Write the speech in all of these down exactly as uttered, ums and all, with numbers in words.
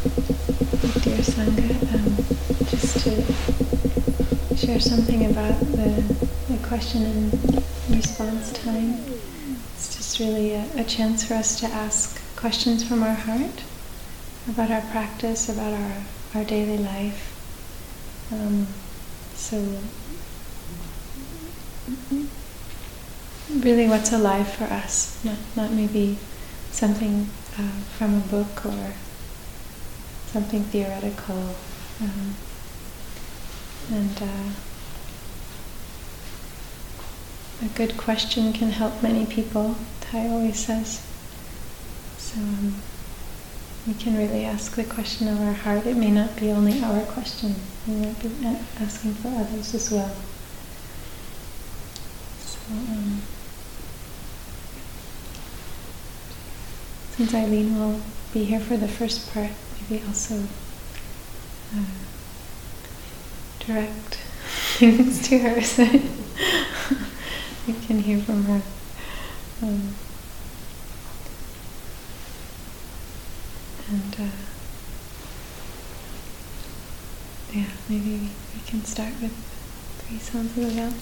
dear Sangha, um, just to share something about the, the question and response time. It's just really a, a chance for us to ask questions from our heart about our practice, about our, our daily life. Um, so, really what's alive for us, not, not maybe something uh, from a book or something theoretical. Um, and uh, a good question can help many people, Thai always says. So um, we can really ask the question of our heart. It may not be only our question, we might be asking for others as well. So, um, since Eileen will be here for the first part, maybe also uh, direct things to her so we can hear from her. Um, and uh, yeah, maybe we, we can start with three sounds of the bell.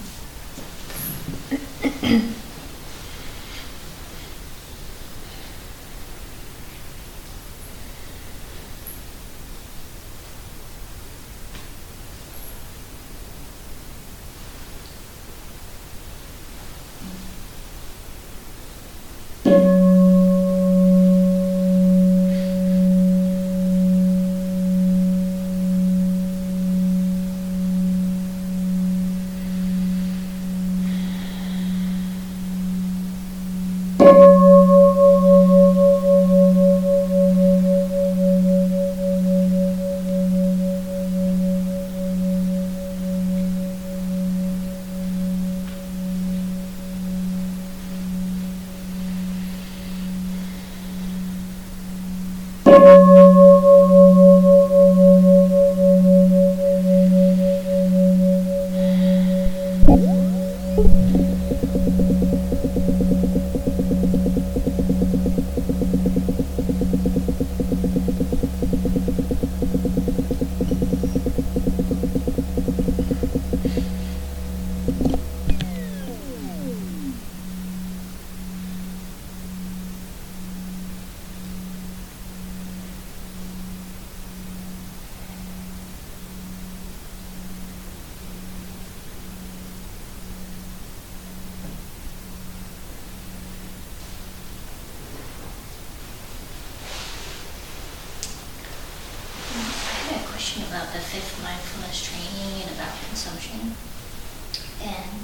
About the fifth mindfulness training and about consumption. And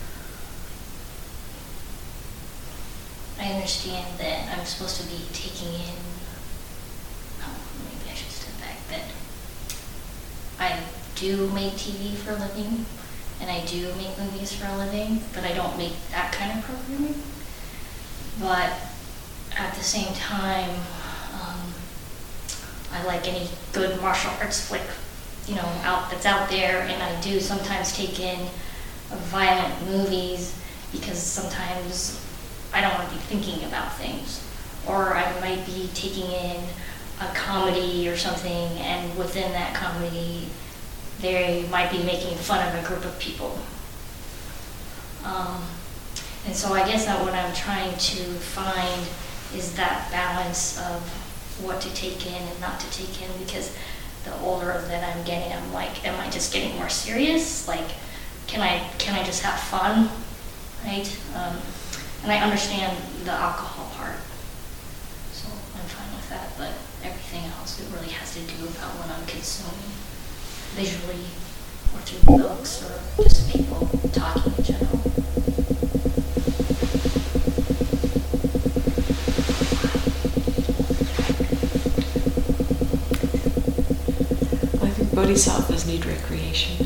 I understand that I'm supposed to be taking in, oh, maybe I should step back, that I do make T V for a living, and I do make movies for a living, but I don't make that kind of programming. But at the same time, um, I like any good martial arts flick, you know, out that's out there, and I do sometimes take in violent movies because sometimes I don't want to be thinking about things, or I might be taking in a comedy or something, and within that comedy, they might be making fun of a group of people. Um, and so I guess that what I'm trying to find is that balance of what to take in and not to take in, because the older that I'm getting, I'm like, am I just getting more serious? Like, can I can I just have fun, right? Um, and I understand the alcohol part, so I'm fine with that, but everything else, it really has to do about what I'm consuming, visually, or through books, or just people talking in general. Bodhisattvas need recreation.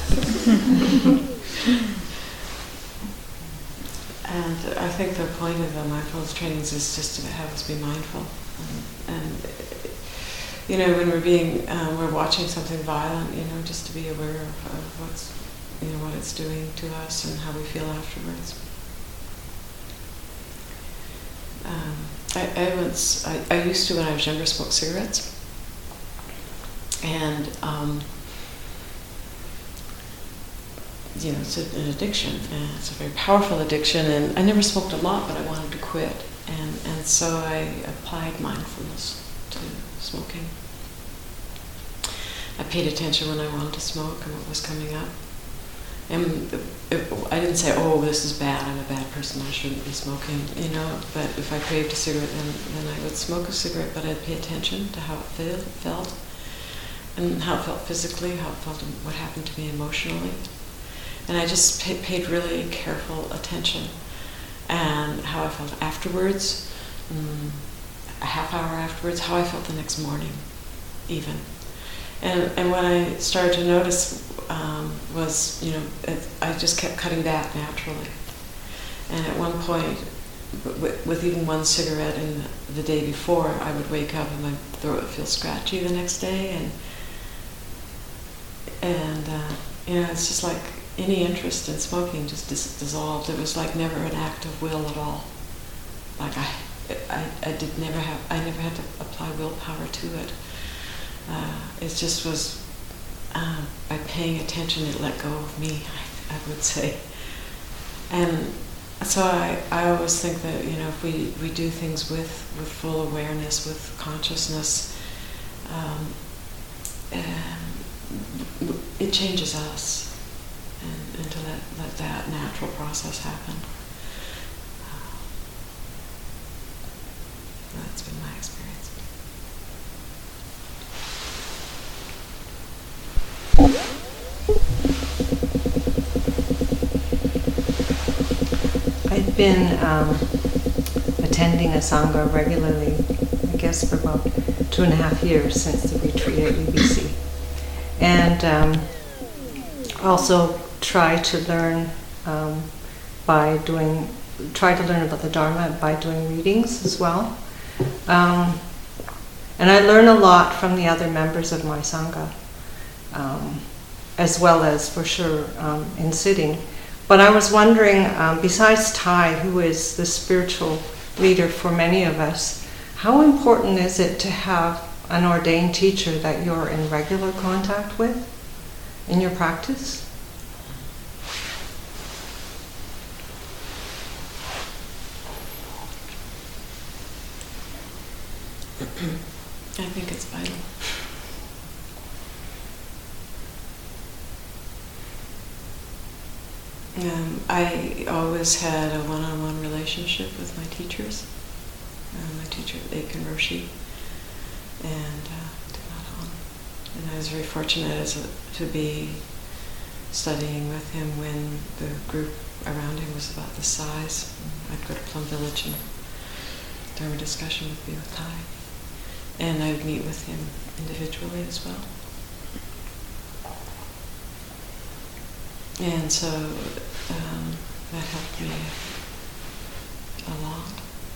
And I think the point of the mindfulness trainings is just to have us be mindful. And, and you know, when we're being, um, we're watching something violent, you know, just to be aware of, of what's, you know, what it's doing to us and how we feel afterwards. Um, I, I once, I, I used to when I was younger smoke cigarettes. And um, you know, it's a, an addiction, and it's a very powerful addiction. And I never smoked a lot, but I wanted to quit, and and so I applied mindfulness to smoking. I paid attention when I wanted to smoke and what was coming up. And it, I didn't say, "Oh, this is bad. I'm a bad person. I shouldn't be smoking." You know. But if I craved a cigarette, then then I would smoke a cigarette. But I'd pay attention to how it feel, felt, and how it felt physically, how it felt, and what happened to me emotionally. And I just pay, paid really careful attention, and how I felt afterwards, um, a half hour afterwards, how I felt the next morning, even. And and what I started to notice um, was, you know, it, I just kept cutting back naturally. And at one point, w- with even one cigarette in the day before, I would wake up and my throat would feel scratchy the next day, and and uh, you know, it's just like any interest in smoking just dis- dissolved. It was like never an act of will at all. Like I, I, I did never have, I never had to apply willpower to it. Uh, it just was, uh, by paying attention, it let go of me, I, I would say. And so I, I always think that, you know, if we, we do things with, with full awareness, with consciousness, um, um, it changes us. And, and to let, let that natural process happen. Uh, that's been my experience. I've been um, attending a Sangha regularly, I guess for about two and a half years since the retreat at U B C. And um, also try to learn um, by doing, try to learn about the Dharma by doing readings as well. Um, and I learn a lot from the other members of my Sangha, um, as well as for sure um, in sitting. But I was wondering, um, besides Thai, who is the spiritual leader for many of us, how important is it to have an ordained teacher that you're in regular contact with in your practice? I think it's vital. Um, I always had a one-on-one relationship with my teachers. Uh, my teacher, Aiken Roshi, and uh, and I was very fortunate as a, to be studying with him when the group around him was about this size. I'd go to Plum Village and Dharma discussion would be with Thai. And I would meet with him individually as well. And so um, that helped me a lot.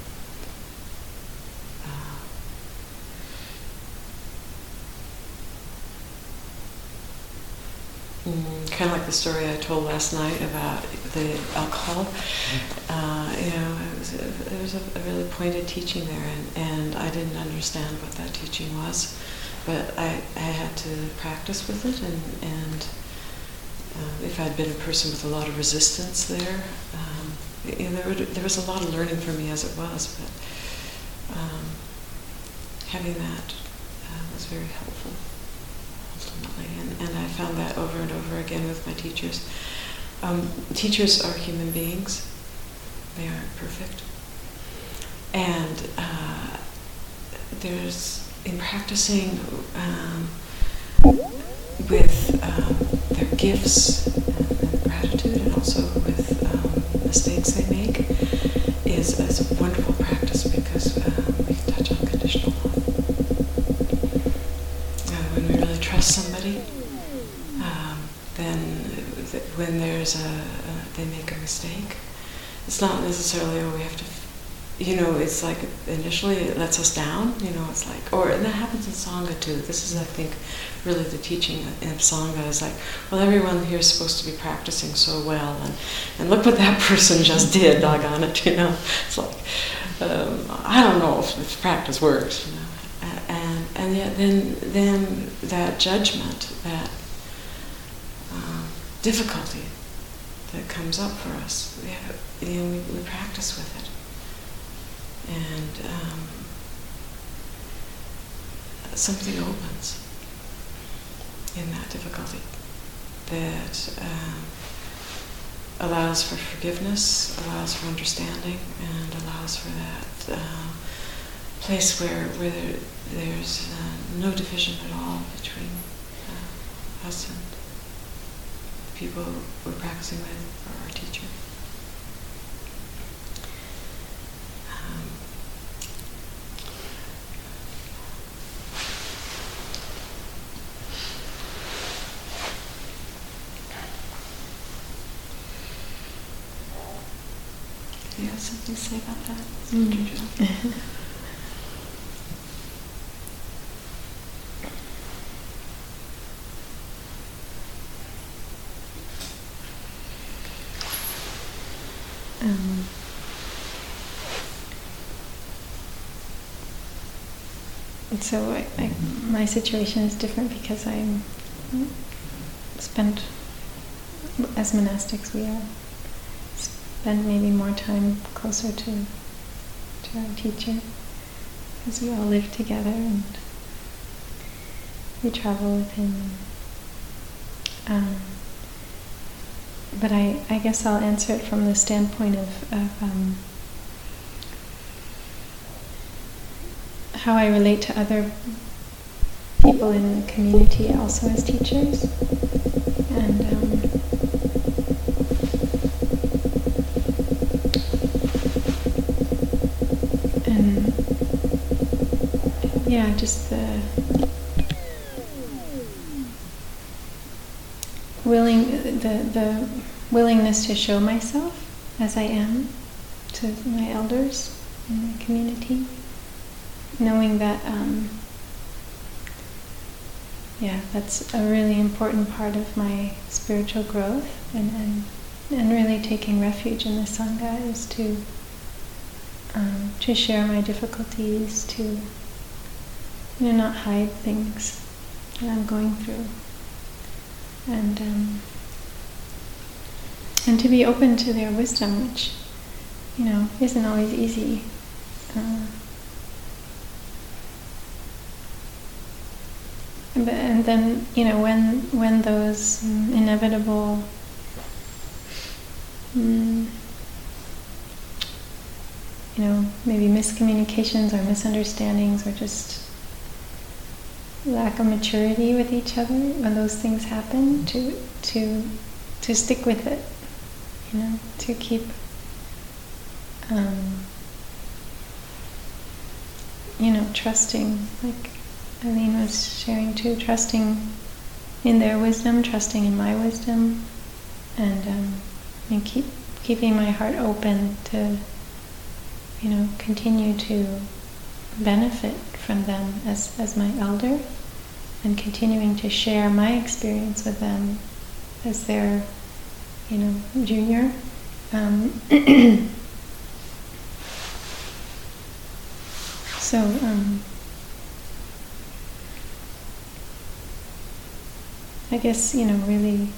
Uh, mm, kind of like the story I told last night about the alcohol. Uh, you know, it was, a, there was a, a really pointed teaching there, and, and I didn't understand what that teaching was, but I, I had to practice with it, and, and uh, if I'd been a person with a lot of resistance there, um, you know, there, would, there was a lot of learning for me as it was, but um, having that uh, was very helpful, ultimately, and, and I found that over and over again with my teachers. Um, teachers are human beings. They aren't perfect. And uh, there's, in practicing um, with um, their gifts and, and gratitude, and also with um, mistakes they make, is, is a wonderful practice, because uh, we can touch unconditional love. Uh, when we really trust somebody, um, then th- when there's a, a, they make a mistake, it's not necessarily, oh, we have to, you know, it's like initially it lets us down, you know, it's like, or, and that happens in Sangha too. This is, I think, really the teaching in Sangha is like, well, everyone here is supposed to be practicing so well, and, and look what that person just did, doggone it, you know. It's like, um, I don't know if, if practice works, you know. And, and and yet then then that judgment, that um, difficulty that comes up for us, we have, you know, we, we practice with it, and um, something opens in that difficulty that um, allows for forgiveness, allows for understanding, and allows for that uh, place where where there, there's uh, no division at all between uh, us and the people we're practicing with, or our teacher. Um, do you have something to say about that? Mm. Um, so I, I, my situation is different because I'm spent, as monastics we are, spend maybe more time closer to to our teacher, because we all live together and we travel with him. Um, but I, I guess I'll answer it from the standpoint of, of um, how I relate to other people in the community also as teachers. And um, and yeah, just the willing the the willingness to show myself as I am to my elders in the community, knowing that um, yeah, that's a really important part of my spiritual growth, and and, and really taking refuge in the Sangha is to um, to share my difficulties, to you know not hide things that I'm going through. And um, and to be open to their wisdom, which, you know, isn't always easy. Uh, but, and then, you know, when when those um, inevitable um, you know, maybe miscommunications or misunderstandings or just lack of maturity with each other, when those things happen, to to to stick with it, you know, to keep um, you know, trusting, like Eileen was sharing too, trusting in their wisdom, trusting in my wisdom, and um, and keep keeping my heart open to, you know, continue to benefit from them as, as my elder, and continuing to share my experience with them as their, you know, junior. Um, so, um, I guess, you know, really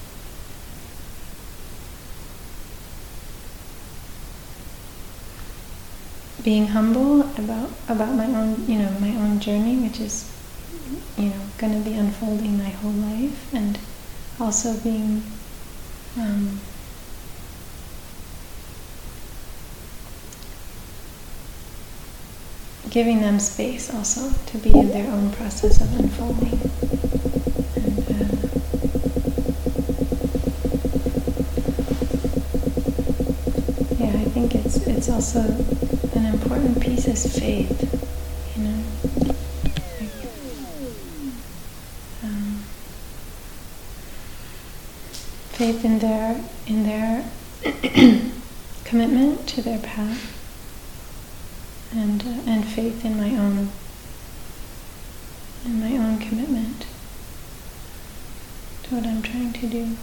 being humble about about my own, you know, my own journey, which is, you know, going to be unfolding my whole life, and also being um, giving them space also to be in their own process of unfolding. And, uh, yeah, I think it's it's also an important piece is faith, you know. Like, um, faith in their in their commitment to their path, and uh, and faith in my own in my own commitment to what I'm trying to do.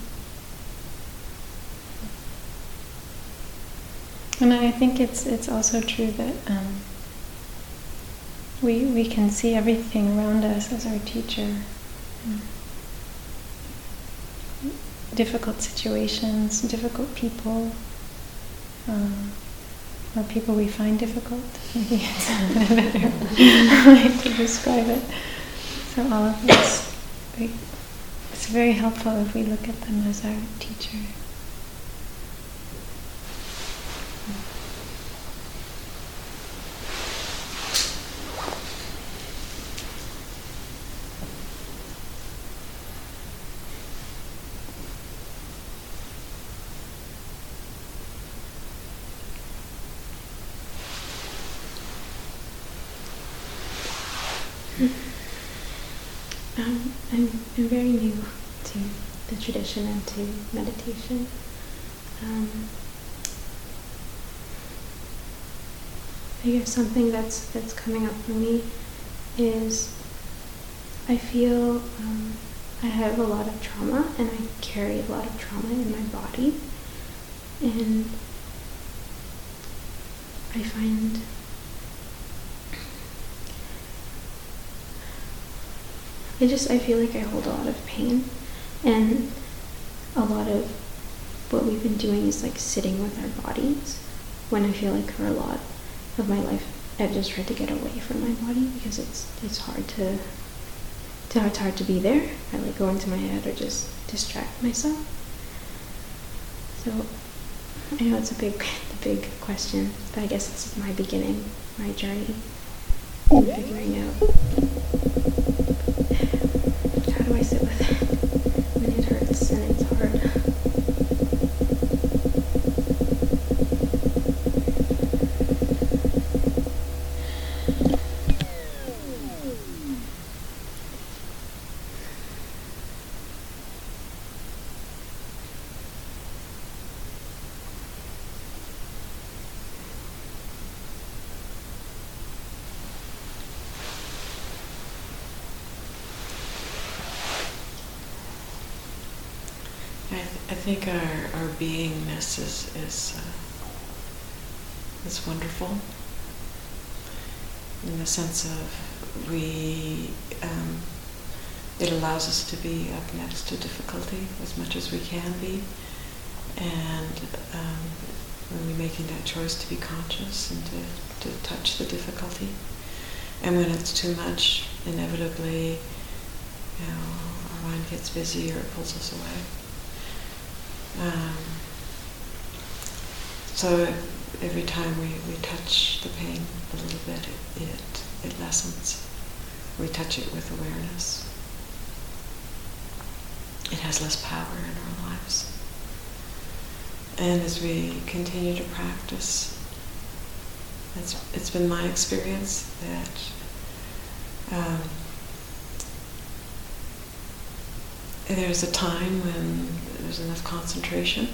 And I think it's it's also true that um, we, we can see everything around us as our teacher. Difficult situations, difficult people, um, or people we find difficult. Maybe it's a better way to describe it. So all of this, we, it's very helpful if we look at them as our teacher. Um, I'm, I'm very new to the tradition and to meditation. Um, I guess something that's that's coming up for me is I feel um, I have a lot of trauma, and I carry a lot of trauma in my body, and I find I just, I feel like I hold a lot of pain, and a lot of what we've been doing is like sitting with our bodies, when I feel like for a lot of my life I've just tried to get away from my body because it's it's hard to, to it's hard to be there. I like go into my head or just distract myself. So I know it's a big, a big question, but I guess this is my beginning, my journey in figuring out how do I sit with it when it hurts and it's hard. I, th- I think our, our beingness is is uh, is wonderful in the sense of we um, it allows us to be up next to difficulty as much as we can be, and um, when we're making that choice to be conscious and to, to touch the difficulty, and when it's too much, inevitably, you know, our mind gets busy or it pulls us away. Um, so every time we, we touch the pain a little bit, it, it it lessens. We touch it with awareness. It has less power in our lives. And as we continue to practice, it's it's been my experience that um, there's a time when there's enough concentration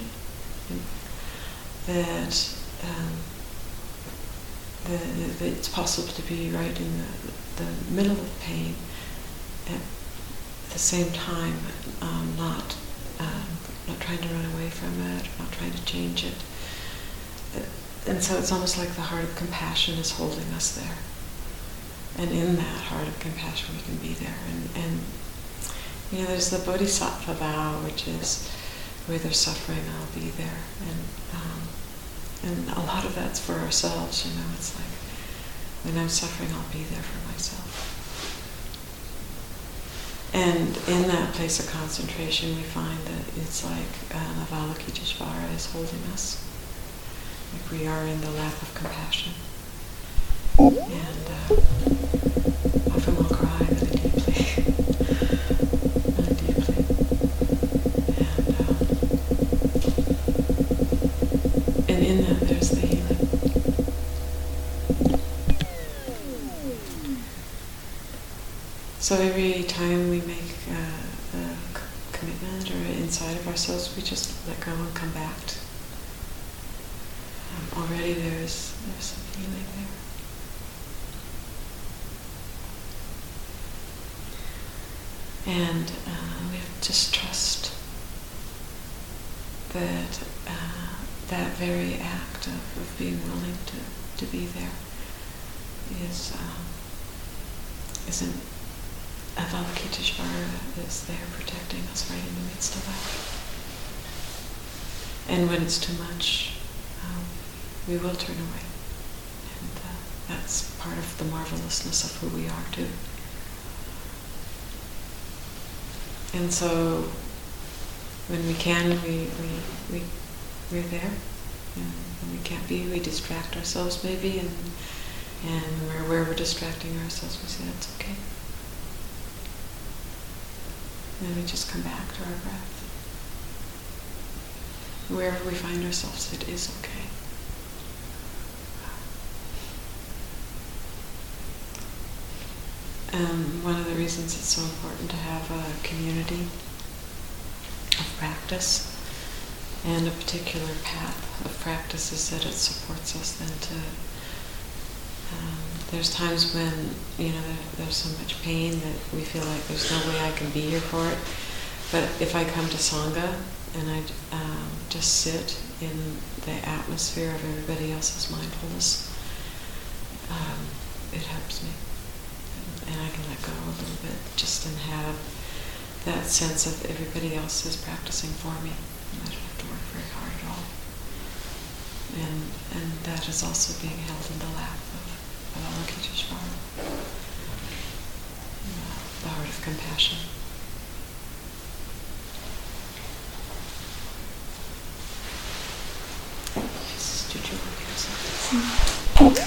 that, um, the, the, it's possible to be right in the, the middle of pain at the same time, um, not um, not trying to run away from it, not trying to change it. And so it's almost like the heart of compassion is holding us there. And in that heart of compassion we can be there. And, and you know, there's the Bodhisattva vow, which is where there's suffering, I'll be there. And um, and a lot of that's for ourselves, you know. It's like, when I'm suffering, I'll be there for myself. And in that place of concentration, we find that it's like uh, Avalokiteshvara is holding us. Like we are in the lap of compassion. And uh, often we'll cry really deeply. really deeply. And, um, and in that there's the healing. So every time we make uh, a c- commitment or inside of ourselves, we just let go and come back to Um, already there's there's some healing there. And uh, we have to just trust that uh, that very act of, of being willing to, to be there is um, isn't Avalokiteshvara is there protecting us right in the midst of that. And when it's too much, um, we will turn away. And uh, that's part of the marvelousness of who we are too. And so when we can, we, we, we, we're there. And when we can't be, we distract ourselves maybe, and and where, where we're distracting ourselves, we say that's okay. And we just come back to our breath. Wherever we find ourselves, it is okay. Um, one of the reasons it's so important to have a community of practice and a particular path of practice is that it supports us then to, um, there's times when, you know, there, there's so much pain that we feel like there's no way I can be here for it. But if I come to Sangha and I um, just sit in the atmosphere of everybody else's mindfulness, um, it helps me. And, and I can let go a little bit just and have that sense of everybody else is practicing for me. I don't have to work very hard at all. And and that is also being held in the lap of Avalokiteshvara, the heart of compassion. Yes, did you work here something?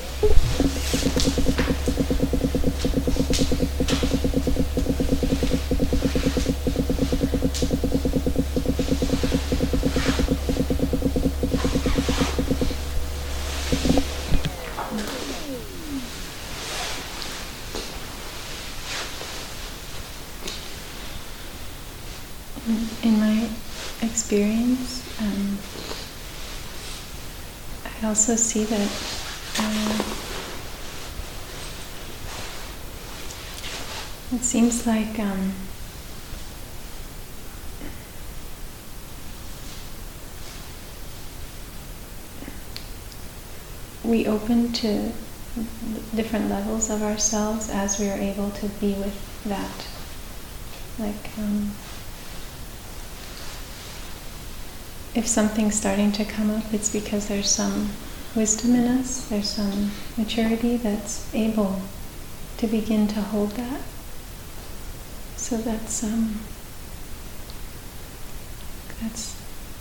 In my experience, um, I also see that uh, it seems like um, we open to different levels of ourselves as we are able to be with that. Like, um, if something's starting to come up, it's because there's some wisdom in us, there's some maturity that's able to begin to hold that. So that's um, that's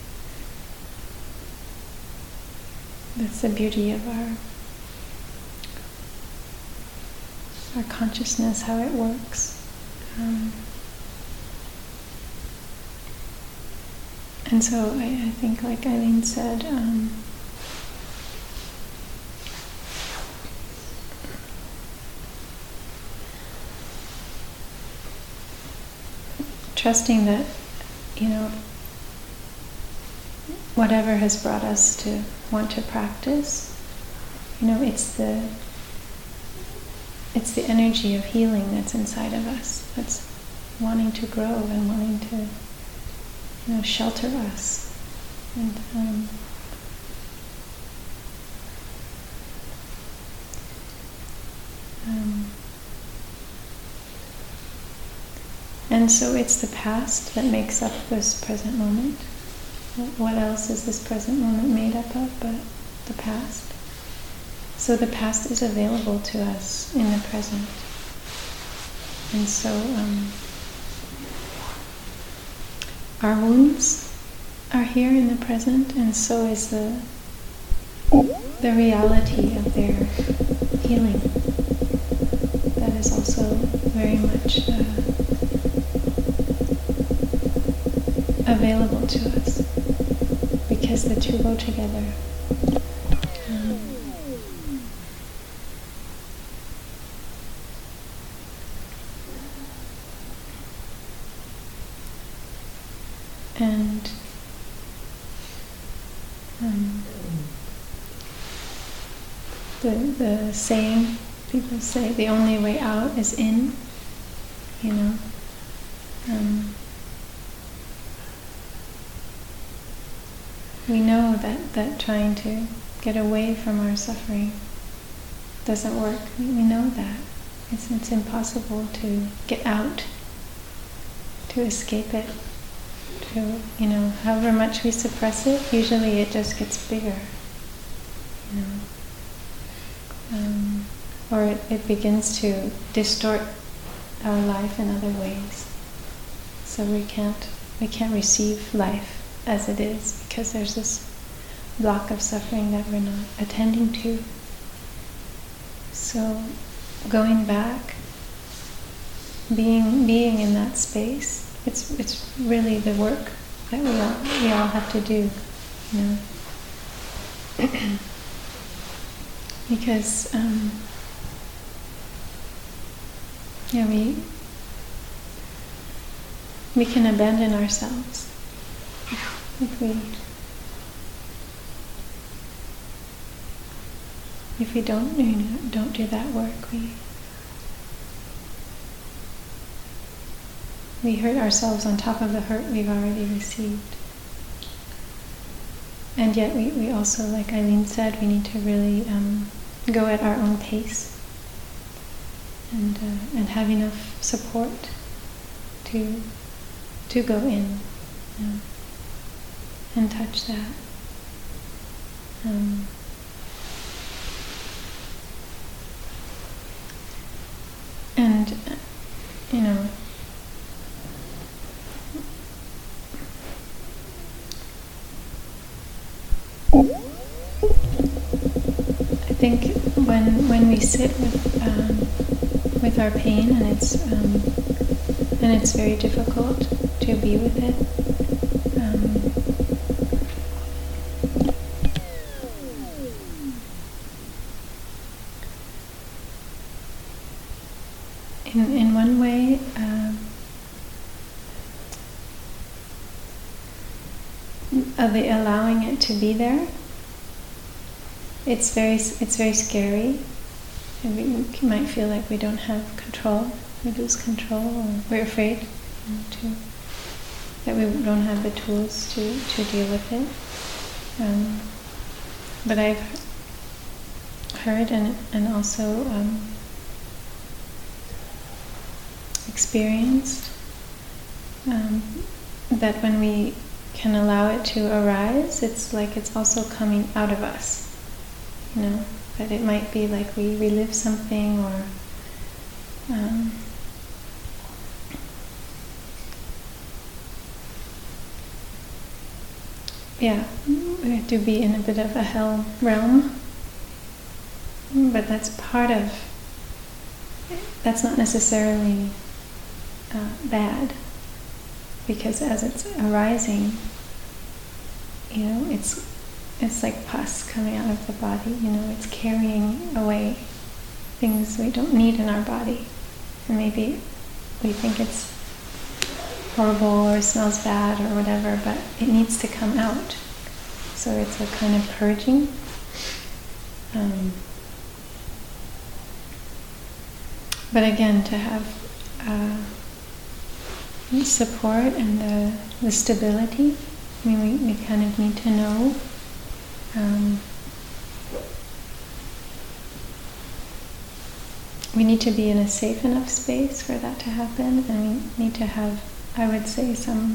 that's the beauty of our our consciousness, how it works. Um, And so I, I think, like Eileen said, um, trusting that, you know, whatever has brought us to want to practice, you know, it's the it's the energy of healing that's inside of us, that's wanting to grow and wanting to, you know, shelter us. And um, um, and so it's the past that makes up this present moment. What else is this present moment made up of but the past? So the past is available to us in the present. And so um, our wounds are here in the present, and so is the the reality of their healing. That is also very much uh, available to us, because the two go together. Um, and um, the the saying, people say, the only way out is in, you know. Um, we know that, that trying to get away from our suffering doesn't work. We, we know that. It's, it's impossible to get out, to escape it. To, you know, however much we suppress it, usually it just gets bigger. You know, um, or it, it begins to distort our life in other ways. So we can't we can't receive life as it is because there's this block of suffering that we're not attending to. So going back, being being in that space, it's it's really the work that we all we all have to do, you know. Because um, yeah, we we can abandon ourselves if we if we don't you know, don't do that work. We we hurt ourselves on top of the hurt we've already received. And yet we, we also, like Eileen said, we need to really um, go at our own pace and uh, and have enough support to to go in, you know, and touch that. Um, and uh, you know, I think when when we sit with um, with our pain and it's um, and it's very difficult to be with it, um, in in one way, uh, of the allowing it to be there. It's very, it's very scary, and we might feel like we don't have control, we lose control, or we're afraid, you know, to, that we don't have the tools to, to deal with it. Um, but I've heard and and also um, experienced um, that when we can allow it to arise, it's like it's also coming out of us. You know, that it might be like we relive something, or um, yeah, we have to be in a bit of a hell realm, but that's part of, that's not necessarily uh, bad, because as it's arising, you know, it's It's like pus coming out of the body, you know, it's carrying away things we don't need in our body. And maybe we think it's horrible or smells bad or whatever, but it needs to come out. So it's a kind of purging. Um, but again, to have uh, support and the, the stability, I mean, we, we kind of need to know Um, we need to be in a safe enough space for that to happen, and we need to have, I would say, some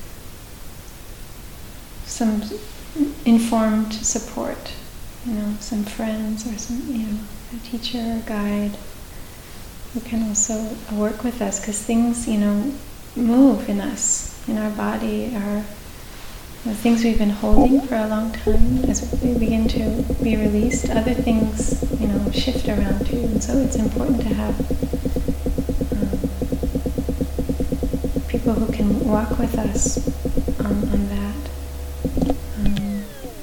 some informed support, you know, some friends or some, you know, a teacher or guide who can also work with us, because things, you know, move in us, in our body, our the things we've been holding for a long time, as we begin to be released, other things, you know, shift around too. And so it's important to have um, people who can walk with us on, on that. Um,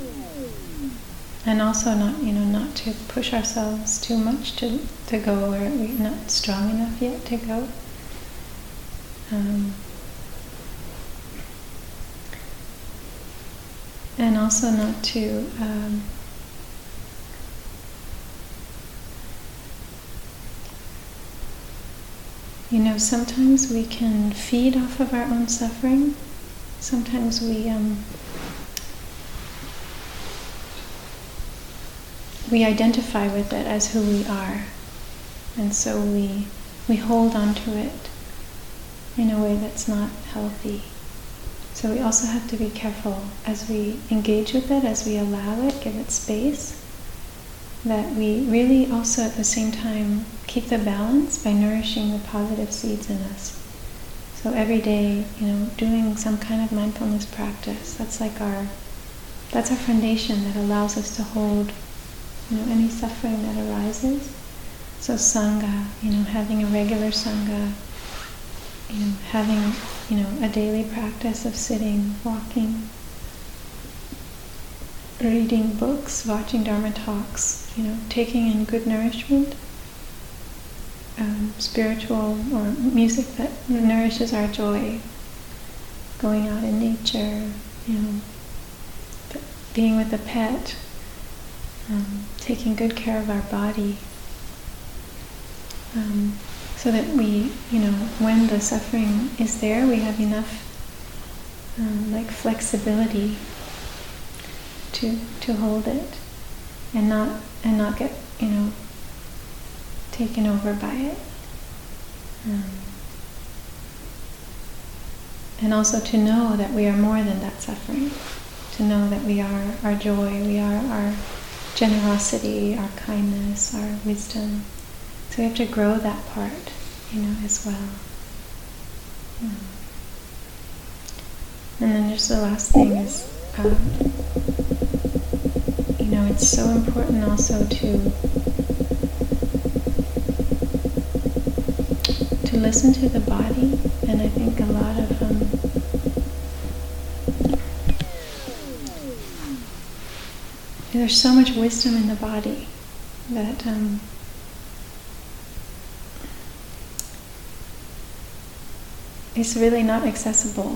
and also not, you know, not to push ourselves too much to, to go where we're not strong enough yet to go. Um, And also not to um, you know, sometimes we can feed off of our own suffering. Sometimes we um, we identify with it as who we are. And so we we hold on to it in a way that's not healthy. So we also have to be careful as we engage with it, as we allow it, give it space, that we really also at the same time keep the balance by nourishing the positive seeds in us. So every day, you know, doing some kind of mindfulness practice, that's like our, that's our foundation that allows us to hold, you know, any suffering that arises. So Sangha, you know, having a regular Sangha, you know, having, you know, a daily practice of sitting, walking, reading books, watching Dharma talks, you know, taking in good nourishment, um, spiritual or music that nourishes our joy, going out in nature, you know, being with a pet, um, taking good care of our body, um, so that we, you know, when the suffering is there, we have enough um, like flexibility to to hold it and not and not get, you know, taken over by it. Um, and also to know that we are more than that suffering. To know that we are our joy, we are our generosity, our kindness, our wisdom. So we have to grow that part, you know, as well. Um, and then just the last thing is, um, you know, it's so important also to to listen to the body, and I think a lot of um, there's so much wisdom in the body that um, is really not accessible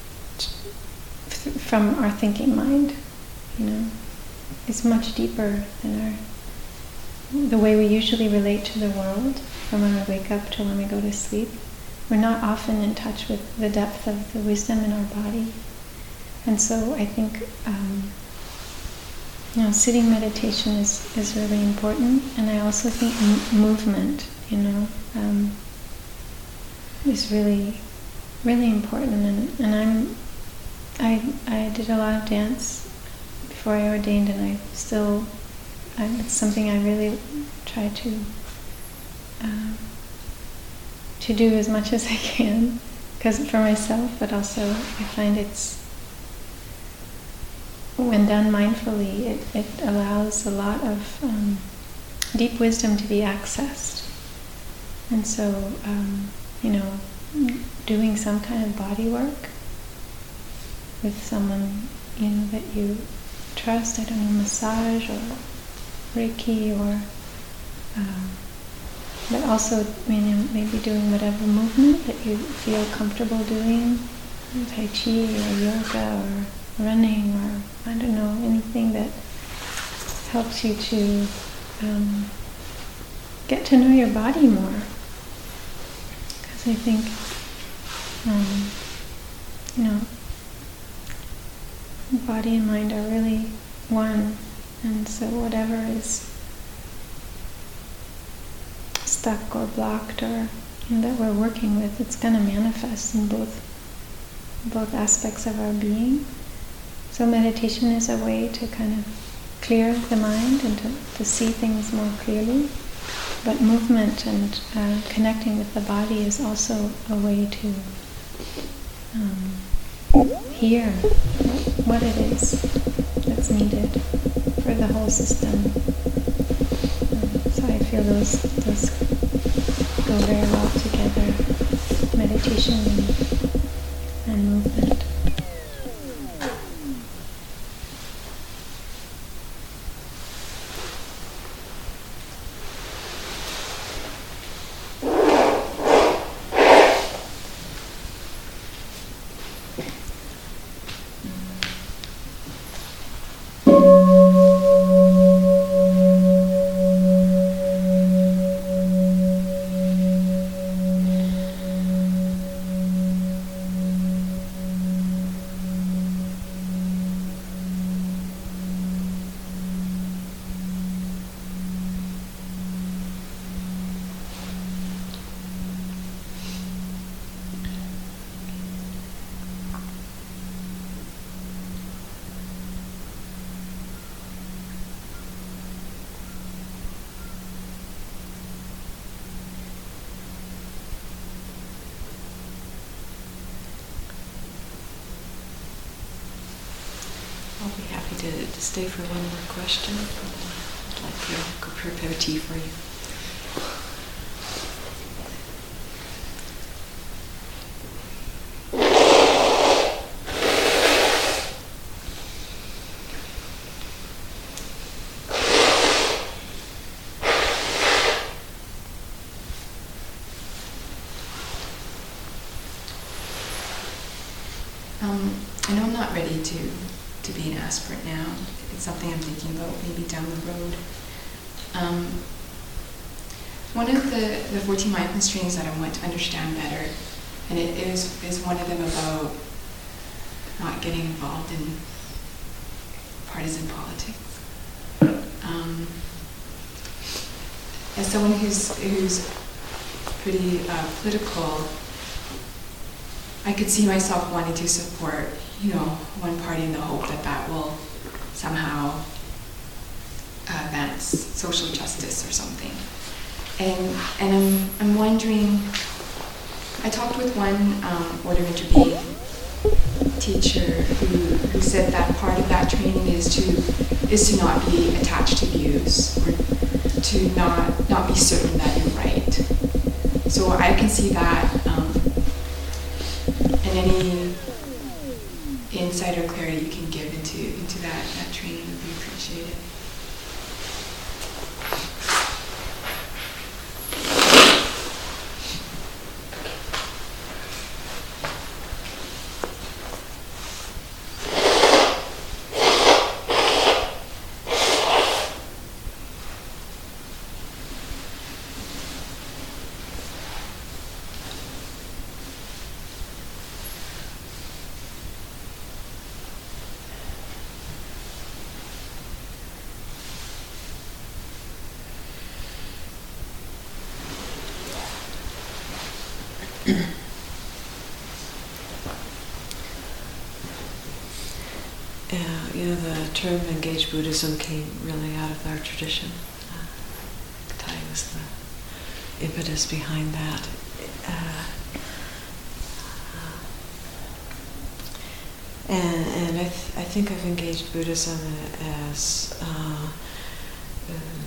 from our thinking mind, you know. It's much deeper than our the way we usually relate to the world, from when we wake up to when we go to sleep. We're not often in touch with the depth of the wisdom in our body. And so I think um, you know, sitting meditation is, is really important. And I also think m- movement, you know, um, is really, really important. And, and I'm, I, I did a lot of dance before I ordained, and I still, I, it's something I really try to uh, to do as much as I can, because for myself, but also I find it's, when done mindfully, it, it allows a lot of um, deep wisdom to be accessed. And so, um, you know, doing some kind of body work with someone, you know, that you trust, I don't know, massage or Reiki, or um, but also, you know, maybe doing whatever movement that you feel comfortable doing, Tai Chi or yoga or running, or I don't know, anything that helps you to um, get to know your body more. Because I think, um, you know, body and mind are really one, and so whatever is stuck or blocked, or, you know, that we're working with, it's going to manifest in both both aspects of our being. So meditation is a way to kind of clear the mind and to, to see things more clearly. But movement and uh, connecting with the body is also a way to um, hear what it is that's needed for the whole system. Um, so I feel those those go very well together, meditation and, and movement. like to stay for one more question? I'd like to go prepare tea for you. Um, I know I'm not ready to, to be an aspirant now. It's something I'm thinking about maybe down the road. Um, one of the, the fourteen mindfulness trainings that I want to understand better, and it is, is one of them about not getting involved in partisan politics. Um, as someone who's, who's pretty uh, political, I could see myself wanting to support, you know, one party in the hope that that will somehow uh, advance social justice or something. And and I'm I'm wondering. I talked with one um, order interbeing teacher who who said that part of that training is to is to not be attached to views, or to not not be certain that you're right. So I can see that. Um, And any insight or clarity you can give into into that, that training would be appreciated. Yeah, you know, the term engaged Buddhism came really out of our tradition. Uh, Thai was the impetus behind that. Uh, and and I, th- I think of engaged Buddhism as uh, um,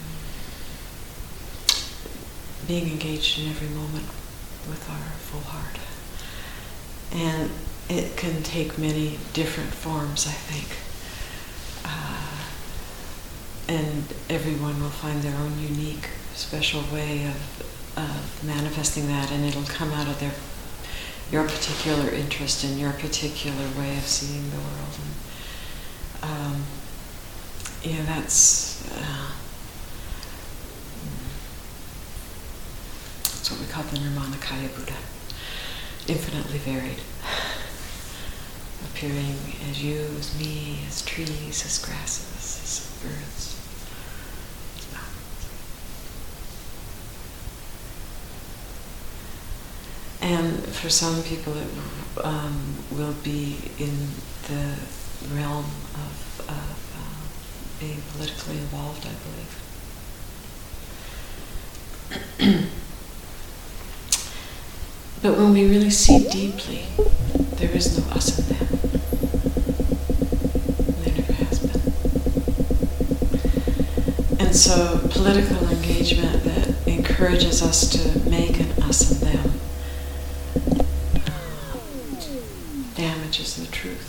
being engaged in every moment with our full heart. And it can take many different forms, I think. Uh, and everyone will find their own unique, special way of, of manifesting that, and it'll come out of their your particular interest and your particular way of seeing the world. And, um, yeah, that's uh, that's what we call the Nirmanakaya Buddha. Infinitely varied, appearing as you, as me, as trees, as grasses, as birds, as mountains. And for some people it um, will be in the realm of, of uh, being politically involved, I believe. But when we really see deeply, there is no us and them. There never has been. And so political engagement that encourages us to make an us and them uh, damages the truth.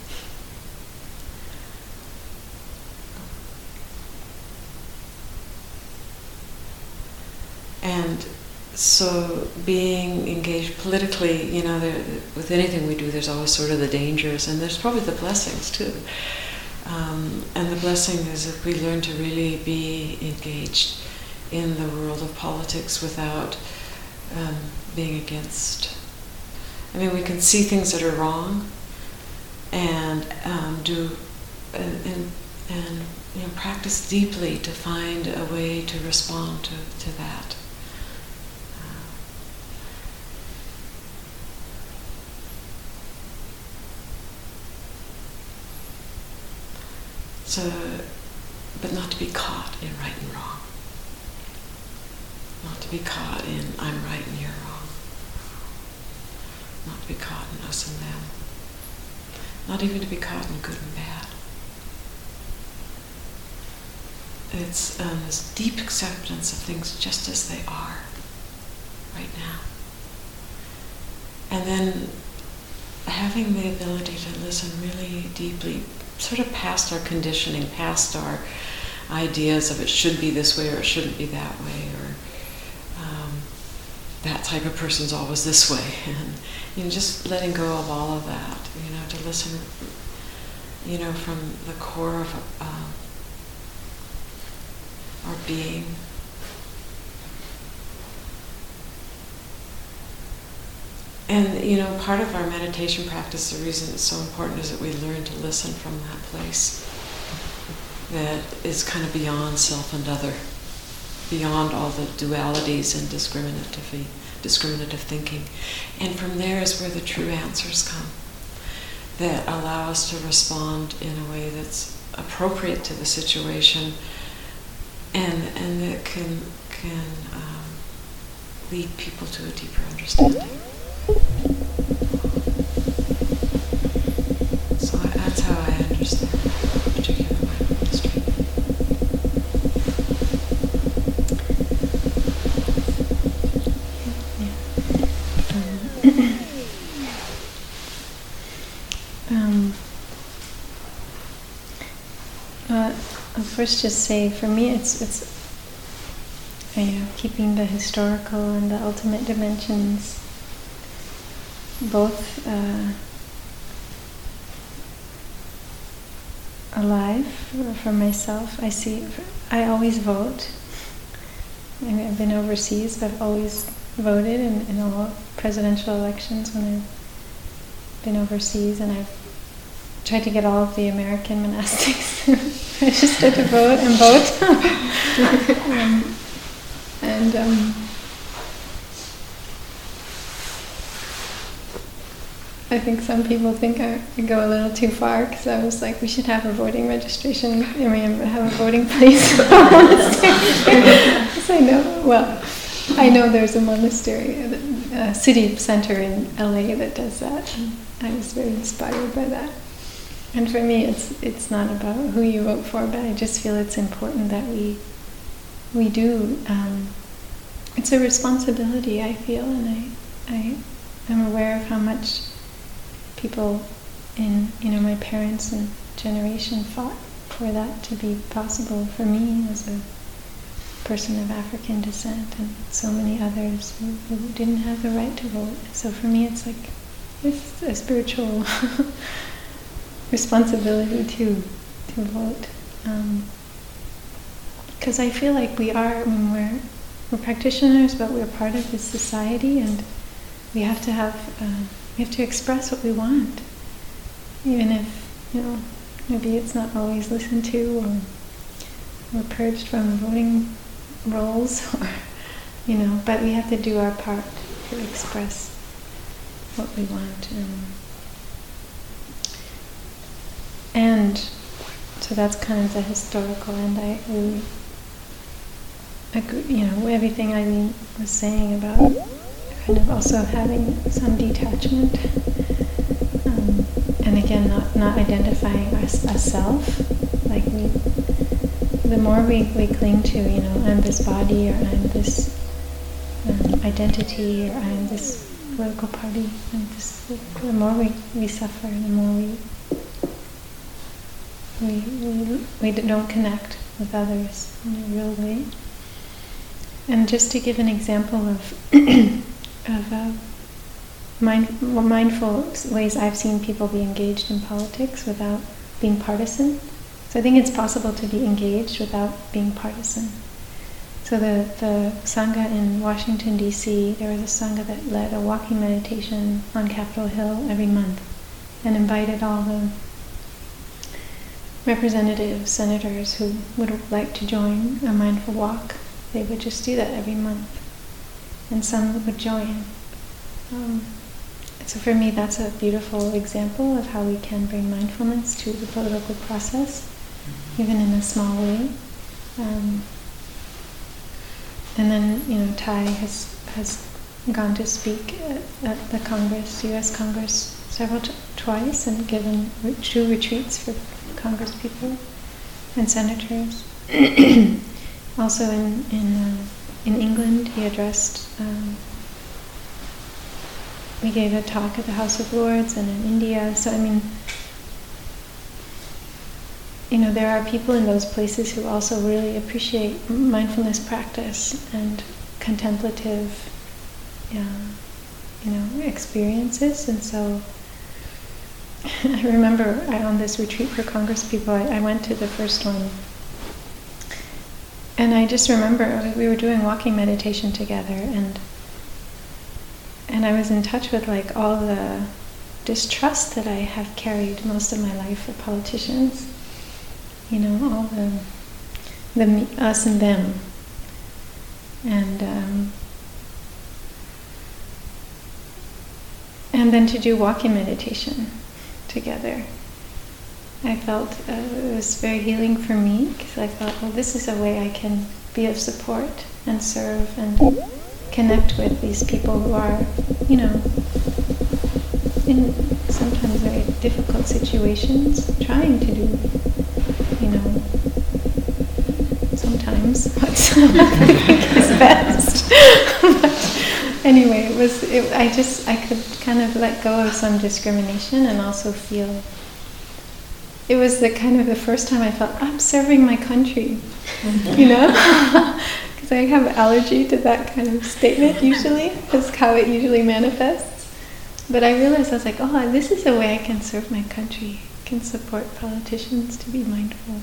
And so being engaged politically, you know, there, with anything we do, there's always sort of the dangers, and there's probably the blessings too. Um, and the blessing is if we learn to really be engaged in the world of politics without um, being against. I mean, we can see things that are wrong, and um, do and, and and you know, practice deeply to find a way to respond to, to that. So, but not to be caught in right and wrong. Not to be caught in I'm right and you're wrong. Not to be caught in us and them. Not even to be caught in good and bad. it's um, this deep acceptance of things just as they are right now. And then having the ability to listen really deeply, sort of past our conditioning, past our ideas of it should be this way or it shouldn't be that way, or um, that type of person's always this way. And you know, just letting go of all of that, you know, to listen, you know, from the core of uh, our being. And, you know, part of our meditation practice, the reason it's so important is that we learn to listen from that place that is kind of beyond self and other, beyond all the dualities and discriminative, discriminative thinking. And from there is where the true answers come, that allow us to respond in a way that's appropriate to the situation, and and that can, can um, lead people to a deeper understanding. So I, that's how I understand that particular mindfulness training. Yeah. um, uh, I'll first just say, for me, it's it's you know, keeping the historical and the ultimate dimensions both uh, alive for myself. I see. I always vote. I mean, I've been overseas, but I've always voted in, in all presidential elections when I've been overseas, and I've tried to get all of the American monastics to register to vote and vote. um, and um, I think some people think I go a little too far, because I was like, we should have a voting registration, I mean, have a voting place. Because I know, well, I know there's a monastery, a city center in L A that does that. I was very inspired by that. And for me, it's it's not about who you vote for, but I just feel it's important that we we do. Um, it's a responsibility, I feel, and I I am aware of how much people in, you know, my parents and generation fought for that to be possible for me as a person of African descent, and so many others who, who didn't have the right to vote. So for me, it's like it's a spiritual responsibility to to vote, because um, I feel like we are. I mean, we're we're practitioners, but we're part of this society, and we have to have. Uh, We have to express what we want, even if, you know, maybe it's not always listened to, or we're purged from voting rolls, or, you know, but we have to do our part to express what we want. And, and so that's kind of the historical, and I really agree, you know, everything Eileen was saying about kind of also having some detachment, um, and again, not, not identifying us as self. Like we, the more we, we cling to, you know, I'm this body, or I'm this um, identity, or I'm this political party, and this, the more we, we suffer, the more we we, we we don't connect with others in a real way. And just to give an example of of uh, mind, well, mindful ways I've seen people be engaged in politics without being partisan. So I think it's possible to be engaged without being partisan. So the, the Sangha in Washington, D C, there was a Sangha that led a walking meditation on Capitol Hill every month and invited all the representatives, senators who would like to join a mindful walk. They would just do that every month. And some would join. Um, so for me, that's a beautiful example of how we can bring mindfulness to the political process, even in a small way. Um, and then, you know, Thai has has gone to speak at, at the Congress, U S Congress, several t- twice, and given re- two retreats for Congress people and senators. also in in uh, in England, he addressed. Um, we gave a talk at the House of Lords, and in India. So I mean, you know, there are people in those places who also really appreciate mindfulness practice and contemplative, yeah, you know, experiences. And so I remember I, on this retreat for Congress people, I, I went to the first one. And I just remember we were doing walking meditation together, and and I was in touch with like all the distrust that I have carried most of my life for politicians. You know, all the the me, us and them, and um, and then to do walking meditation together. I felt uh, it was very healing for me, because I thought, well, this is a way I can be of support and serve and connect with these people who are, you know, in sometimes very difficult situations, trying to do, you know, sometimes what's I think is best. But anyway, it was. It, I just I could kind of let go of some discrimination and also feel. It was the kind of the first time I felt I'm serving my country, you know, because I have allergy to that kind of statement usually. That's how it usually manifests. But I realized I was like, oh, this is a way I can serve my country. I can support politicians to be mindful.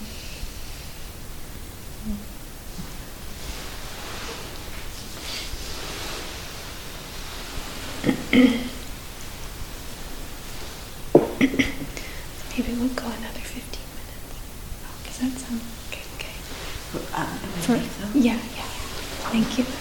Maybe we'll go another fifteen minutes. Oh, does that sound okay? Okay. Um, For, yeah, yeah, yeah. Thank you.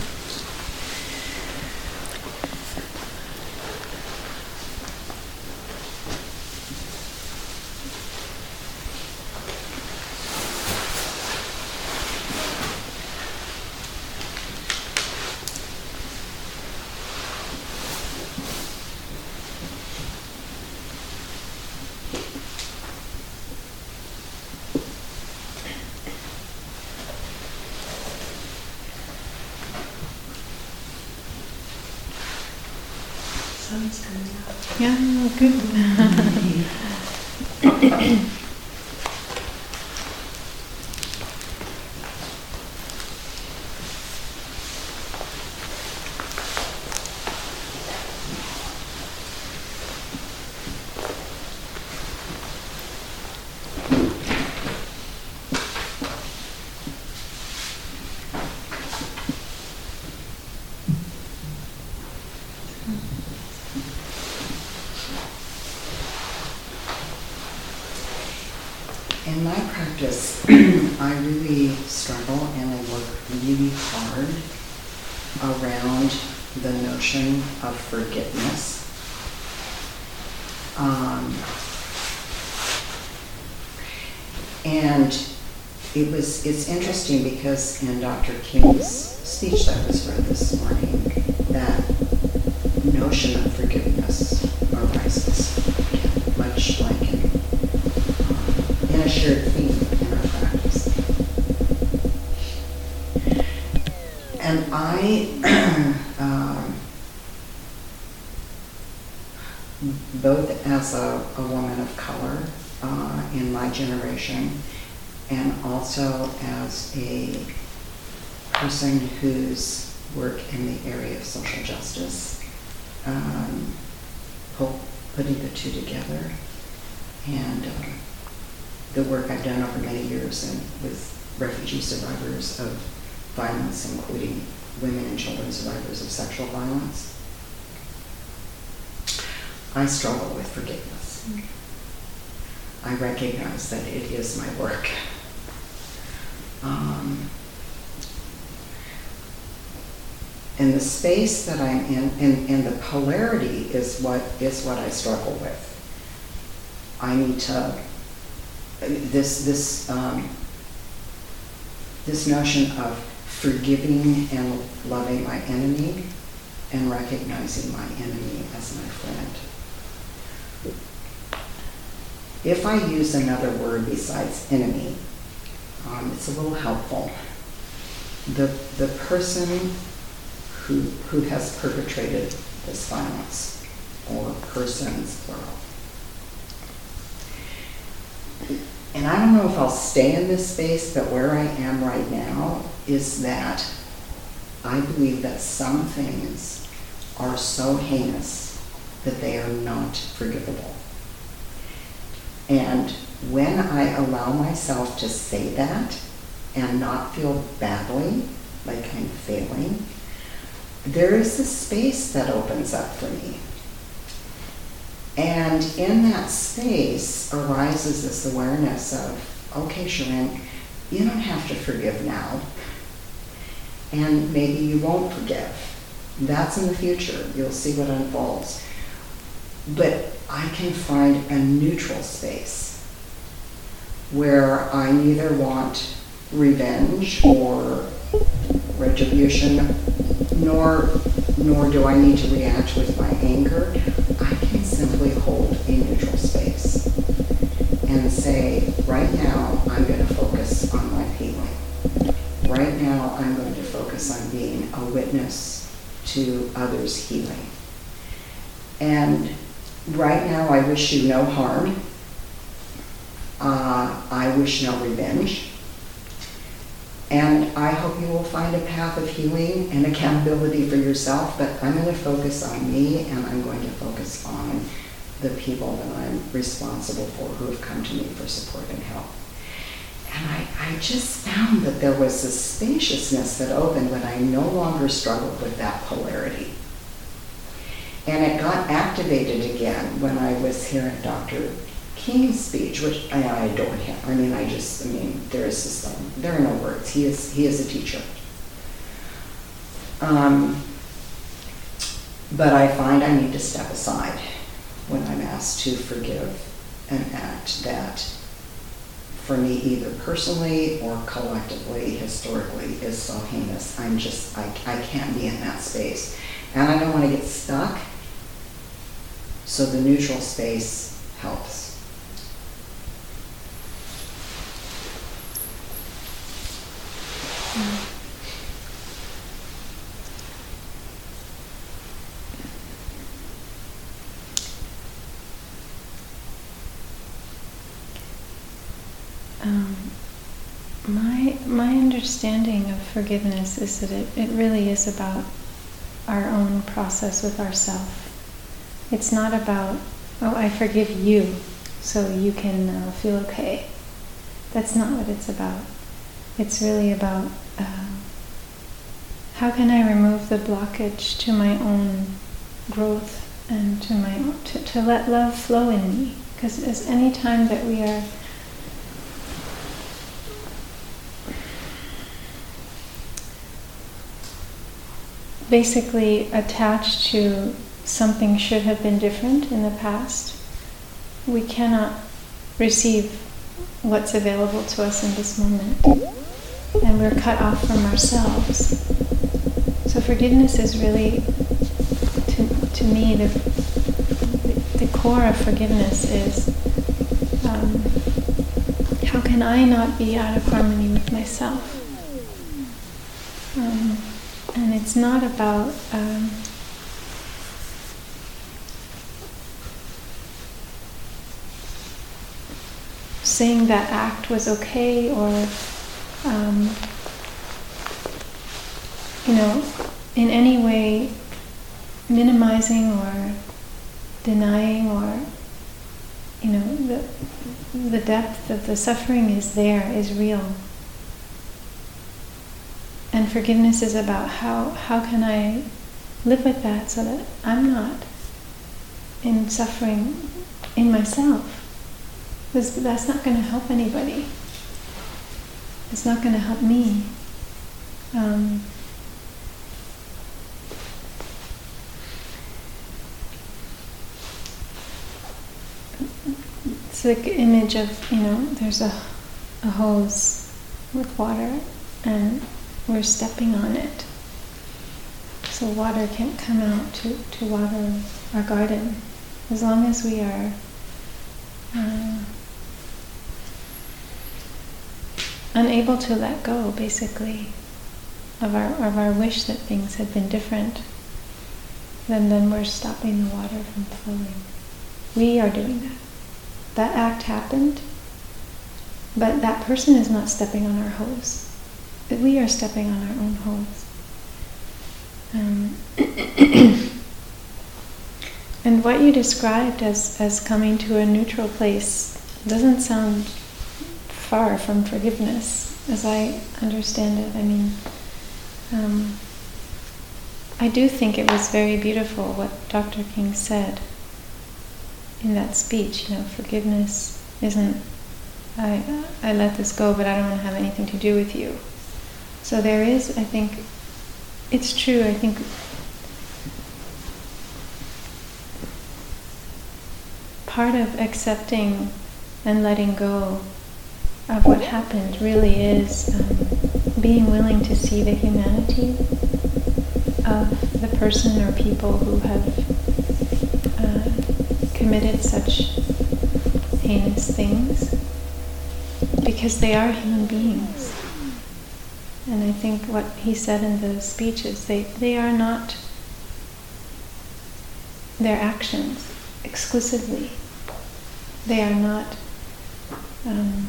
Sun's coming out. Yeah, good. In my practice, I really struggle and I work really hard around the notion of forgiveness. Um, and it was, it's interesting because in Doctor King's speech that was read this morning, that notion of forgiveness arises, much like in in a shared theme in our practice. And I, um, both as a, a woman of color uh, in my generation, and also as a person whose work in the area of social justice, um, putting the two together, and uh, the work I've done over many years and with refugee survivors of violence, including women and children survivors of sexual violence, I struggle with forgiveness. Mm-hmm. I recognize that it is my work. Um, and the space that I'm in, and, and the polarity is what is what I struggle with. I need to This this um, this notion of forgiving and loving my enemy and recognizing my enemy as my friend. If I use another word besides enemy, um, um, it's a little helpful. The, the person who, who has perpetrated this violence, or persons, plural. And I don't know if I'll stay in this space, but where I am right now is that I believe that some things are so heinous that they are not forgivable. And when I allow myself to say that and not feel badly, like I'm failing, there is a space that opens up for me. And in that space arises this awareness of, okay, Sharon, you don't have to forgive now. And maybe you won't forgive. That's in the future. You'll see what unfolds. But I can find a neutral space where I neither want revenge or retribution, nor, nor do I need to react with my anger. I can simply hold a neutral space and say, right now, I'm going to focus on my healing. Right now, I'm going to focus on being a witness to others' healing. And right now, I wish you no harm. Uh, I wish no revenge. And I hope you will find a path of healing and accountability for yourself, but I'm going to focus on me, and I'm going to focus on the people that I'm responsible for who have come to me for support and help. And I, I just found that there was a spaciousness that opened when I no longer struggled with that polarity. And it got activated again when I was hearing Doctor King's speech, which I, I adore him. I mean, I just, I mean, there is just, um, there are no words. He is, he is a teacher. Um, but I find I need to step aside when I'm asked to forgive an act that, for me, either personally or collectively, historically, is so heinous. I'm just, I, I can't be in that space. And I don't want to get stuck. So the neutral space helps. Um, my my understanding of forgiveness is that it, it really is about our own process with ourselves. It's not about, oh, I forgive you so you can uh, feel okay. That's not what it's about. It's really about uh, how can I remove the blockage to my own growth and to my to, to let love flow in me. Because as any time that we are basically attached to something should have been different in the past, we cannot receive what's available to us in this moment. And we're cut off from ourselves. So forgiveness is really, to, to me, the, the core of forgiveness is um, how can I not be out of harmony with myself? Um, and it's not about um, saying that act was okay, or um, you know, in any way minimizing or denying, or you know, the the depth of the suffering is there, is real. And forgiveness is about how how can I live with that so that I'm not in suffering in myself. Because that's not going to help anybody. It's not going to help me. Um, it's like an image of, you know, there's a, a hose with water and we're stepping on it. So water can't come out to, to water our garden. As long as we are uh, unable to let go, basically, of our of our wish that things had been different, then then we're stopping the water from flowing. We are doing that. That act happened, but that person is not stepping on our hose. We are stepping on our own hose. Um, and what you described as, as coming to a neutral place doesn't sound far from forgiveness, as I understand it. I mean, um, I do think it was very beautiful what Doctor King said in that speech. You know, forgiveness isn't, I, I let this go, but I don't want to have anything to do with you. So there is, I think, it's true, I think part of accepting and letting go of what happened really is um, being willing to see the humanity of the person or people who have uh, committed such heinous things, because they are human beings. And I think what he said in the speech is they, they are not their actions exclusively. They are not um,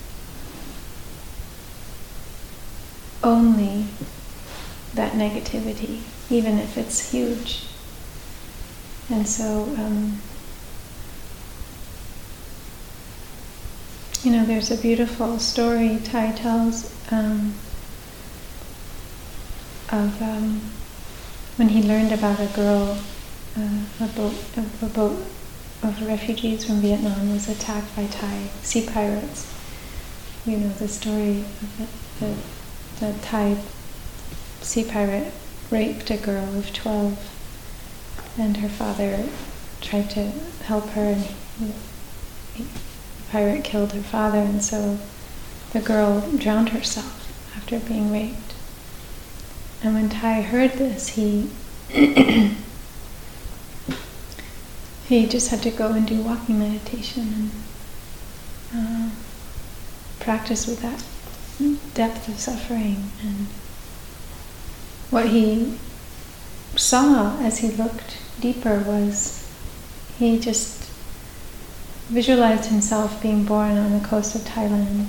only that negativity, even if it's huge. And so, um, you know, there's a beautiful story Thay tells um, of um, when he learned about a girl, uh, a boat, a, a boat of refugees from Vietnam was attacked by Thai sea pirates. You know the story of the, the, the Thai sea pirate raped a girl of twelve, and her father tried to help her, and he, he, the pirate killed her father, and so the girl drowned herself after being raped. And when Thay heard this, he he just had to go and do walking meditation and uh, practice with that depth of suffering. And what he saw as he looked deeper was he just visualized himself being born on the coast of Thailand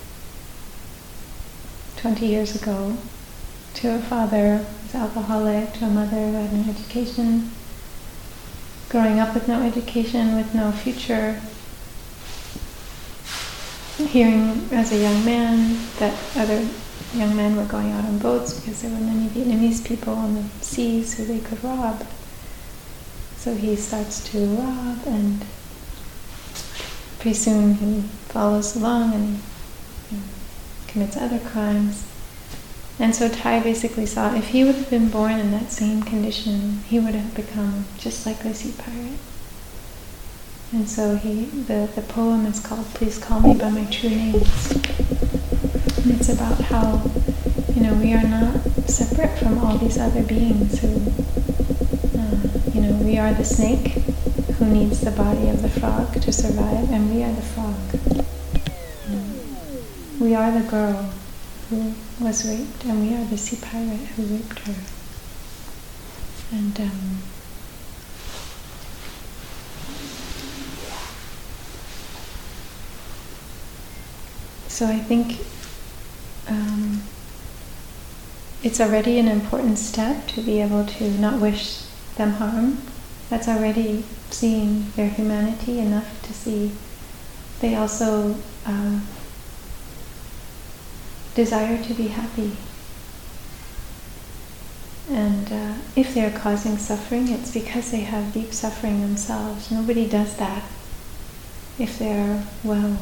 twenty years ago, to a father who was alcoholic, to a mother who had no education, growing up with no education, with no future, hearing as a young man that other young men were going out on boats because there were many Vietnamese people on the seas who they could rob. So he starts to rob, and pretty soon he follows along and he, you know, commits other crimes. And so Thay basically saw if he would have been born in that same condition, he would have become just like a sea pirate. And so he, the, the poem is called Please Call Me By My True Names. And it's about how, you know, we are not separate from all these other beings who, uh, you know, we are the snake who needs the body of the frog to survive, and we are the frog. You know, we are the girl who was raped, and we are the sea pirate who raped her. And um, so I think um, it's already an important step to be able to not wish them harm. That's already seeing their humanity enough to see they also uh, desire to be happy. And uh, if they're causing suffering, it's because they have deep suffering themselves. Nobody does that if they're well.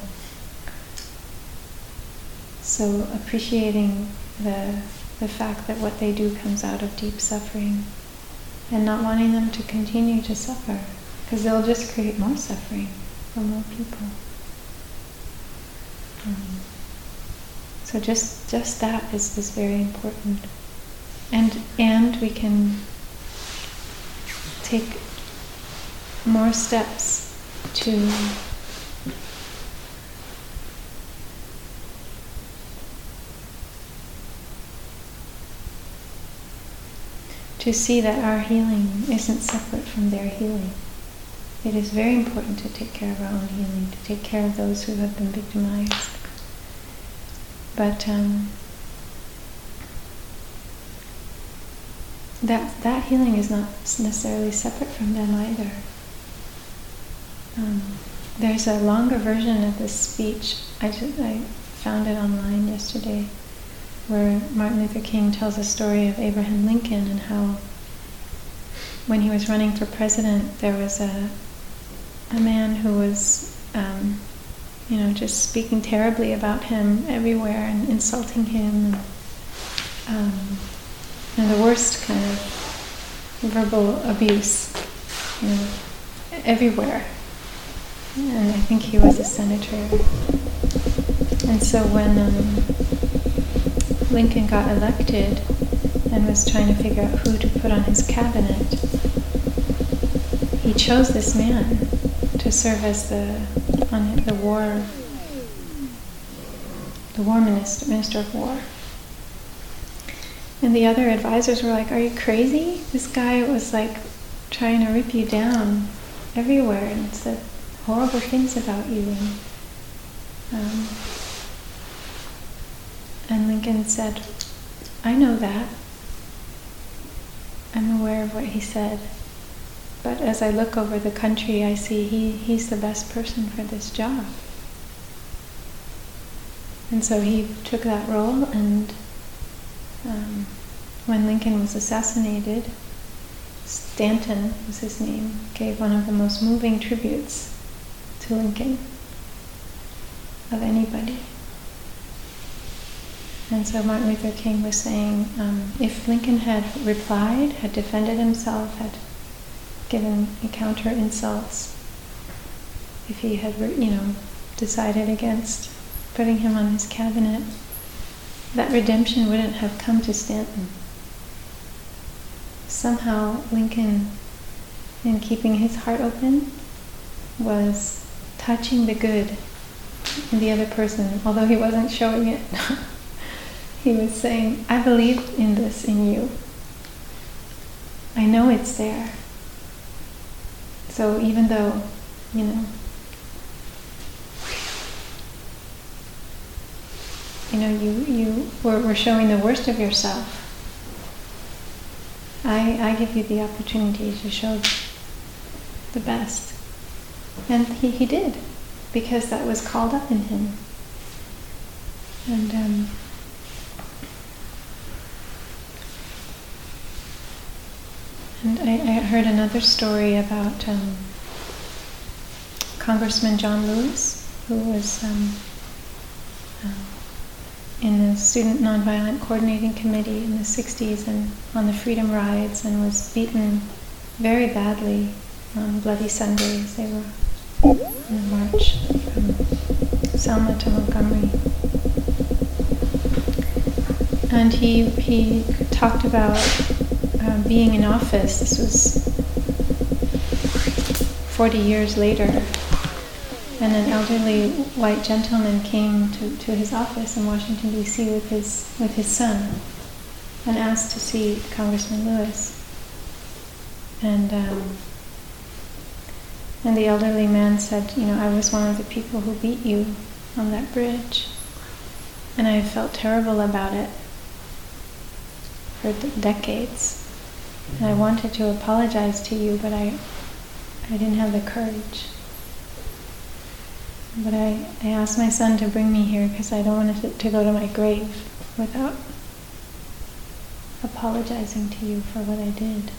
So appreciating the the fact that what they do comes out of deep suffering, and not wanting them to continue to suffer, because they'll just create more suffering for more people. Um, So just just that is, is very important. And and we can take more steps to to see that our healing isn't separate from their healing. It is very important to take care of our own healing, to take care of those who have been victimized. But um, that that healing is not necessarily separate from them either. Um, there's a longer version of this speech. I, just, I found it online yesterday, where Martin Luther King tells a story of Abraham Lincoln and how when he was running for president, there was a a man who was, um, you know, just speaking terribly about him everywhere and insulting him, and, um, and the worst kind of verbal abuse, you know, everywhere. And I think he was a senator. And so when um, Lincoln got elected and was trying to figure out who to put on his cabinet, he chose this man to serve as the on the war the war minister minister of war. And the other advisors were like, "Are you crazy? This guy was like trying to rip you down everywhere and said horrible things about you." And um, and Lincoln said, "I know that. I'm aware of what he said. But as I look over the country, I see he, he's the best person for this job." And so he took that role, and um, when Lincoln was assassinated, Stanton was his name, gave one of the most moving tributes to Lincoln of anybody. And so Martin Luther King was saying, um, if Lincoln had replied, had defended himself, had given counter insults, if he had, you know, decided against putting him on his cabinet, that redemption wouldn't have come to Stanton. Somehow Lincoln, in keeping his heart open, was touching the good in the other person, although he wasn't showing it. He was saying, "I believe in this in you. I know it's there. So even though, you know, you know, you, you were, were showing the worst of yourself, I, I give you the opportunity to show the best." And he, he did, because that was called up in him. And um, And I, I heard another story about um, Congressman John Lewis, who was um, uh, in the Student Nonviolent Coordinating Committee in the sixties and on the Freedom Rides, and was beaten very badly on Bloody Sundays. They were on a march from Selma to Montgomery. And he, he talked about Uh, being in office. This was forty years later, and an elderly white gentleman came to, to his office in Washington, D C with his with his son and asked to see Congressman Lewis. And um, and the elderly man said, "You know, I was one of the people who beat you on that bridge, and I felt terrible about it for d- decades. And I wanted to apologize to you, but I I didn't have the courage. But I, I asked my son to bring me here because I don't want to, to go to my grave without apologizing to you for what I did."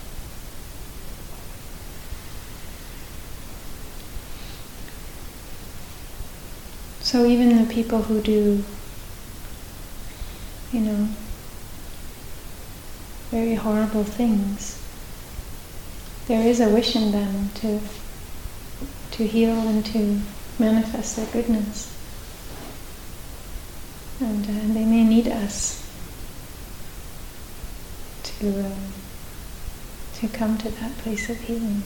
So even the people who do, you know, very horrible things, there is a wish in them to to heal and to manifest their goodness. And uh, they may need us to uh, to come to that place of healing.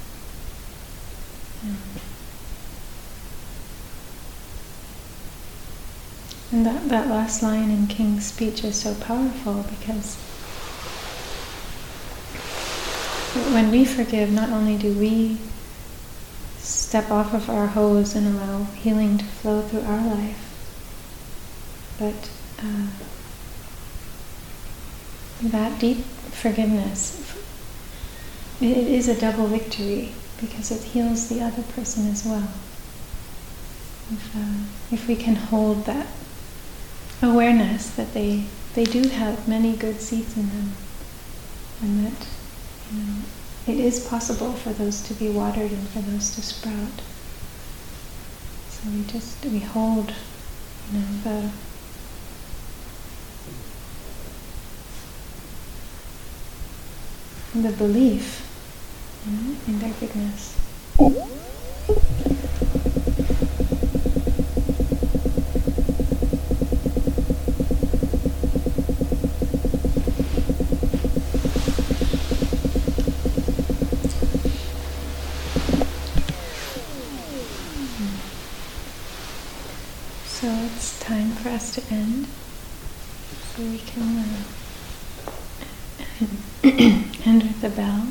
Yeah. And that, that last line in King's speech is so powerful, because when we forgive, not only do we step off of our hose and allow healing to flow through our life, but uh, that deep forgiveness, it, it is a double victory because it heals the other person as well. If, uh, if we can hold that awareness that they they do have many good seeds in them, and that, you know, it is possible for those to be watered and for those to sprout. So we just we hold, you know, the the belief, you know, in their bigness. So it's time for us to end. So we can uh, end with the bell.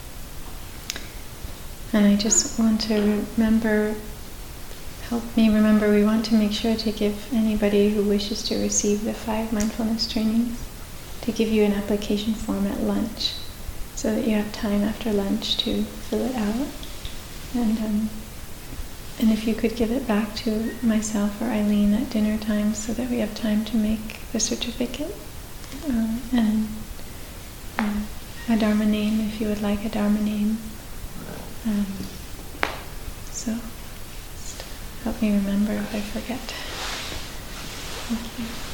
And I just want to remember, help me remember, we want to make sure to give anybody who wishes to receive the five mindfulness trainings, to give you an application form at lunch, so that you have time after lunch to fill it out. And um, and if you could give it back to myself or Eileen at dinner time, so that we have time to make the certificate, uh, and uh, a Dharma name if you would like a Dharma name. Um, so, just help me remember if I forget. Thank you.